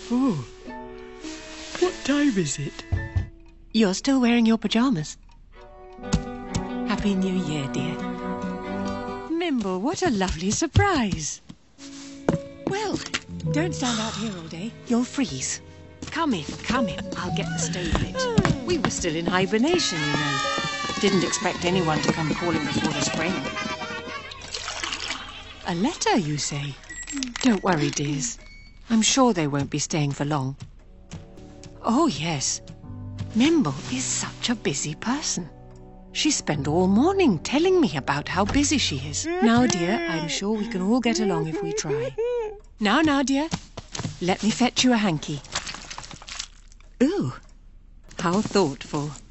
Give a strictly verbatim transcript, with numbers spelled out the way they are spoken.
Oh, what time is it? You're still wearing your pyjamas. Happy New Year, dear. Mimble, what a lovely surprise. Well, don't stand out here all day. You'll freeze. Come in, come in. I'll get the stove lit. We were still in hibernation, you know. Didn't expect anyone to come calling before the spring. A letter, you say? Don't worry, dears. I'm sure they won't be staying for long. Oh, yes. Mimble is such a busy person. She spent all morning telling me about how busy she is. Now, dear, I'm sure we can all get along if we try. Now, now, dear. Let me fetch you a hanky. Ooh, how thoughtful.